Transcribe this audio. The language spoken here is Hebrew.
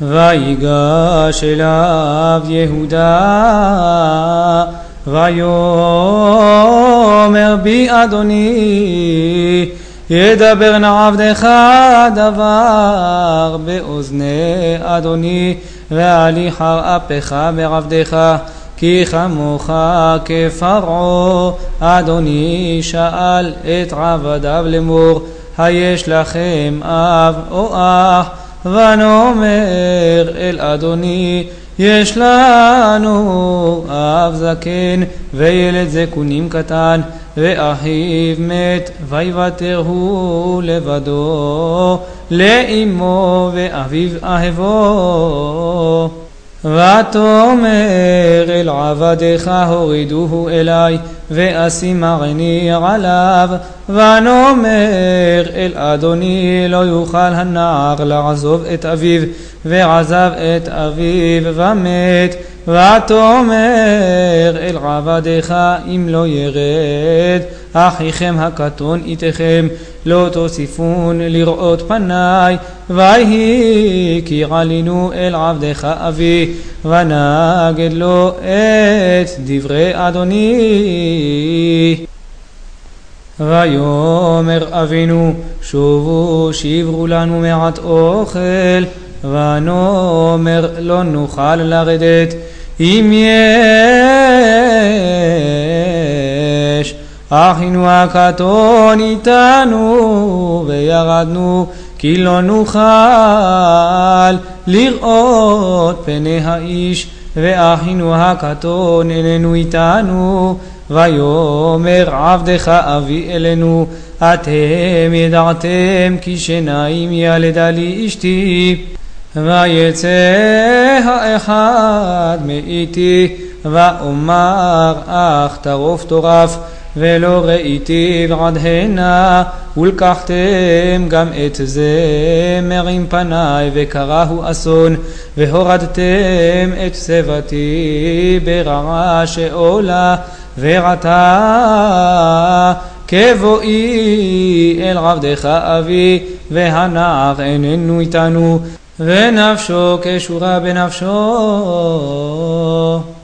ויגש אליו יהודה ויאמר בי אדוני ידבר נא עבדך דבר באוזני אדוני ואל יחר אפך בעבדך כי כמוך כפרעה. אדוני שאל את עבדיו לאמור היש לכם אב או אח? ונאמר אל אדוני יש לנו אב זקן וילד זקונים קטן ואחיו מת ויוותר הוא לבדו לאמו ואביו אהבו. ותאמר אל עבדיך הורידוהו אלי ואשימני עליו. ונאמר אל אדוני לא יוכל הנער לעזוב את אביו ועזב את אביו ומת. ותאמר אל עבדיך אם לא ירד אחיכם הקטון איתכם לא תוסיפון לראות פניי. ויהי כי עלינו אל עבדך אבי ונגד לו את דברי אדוני. ויאמר אבינו שובו שברו לנו מעט אוכל. ונאמר לא נוכל לרדת אם יש אחינו הקטון איתנו וירדנו כי לא נוכל לראות פני האיש ואחינו הקטון איננו איתנו. ויאמר עבדך אבי אלינו אתם ידעתם כי שניים ילדה לי אשתי. ויצא האחד מאיתי ואומר אך טרוף טורף ולא ראיתי עד הנה ולקחתם גם את זה מרים פניי וקראהו אסון והורדתם את סבתי ברעה שאולה ורתה כבואי אל עבדך אבי והנער איננו איתנו ונפשו כשורה בנפשו.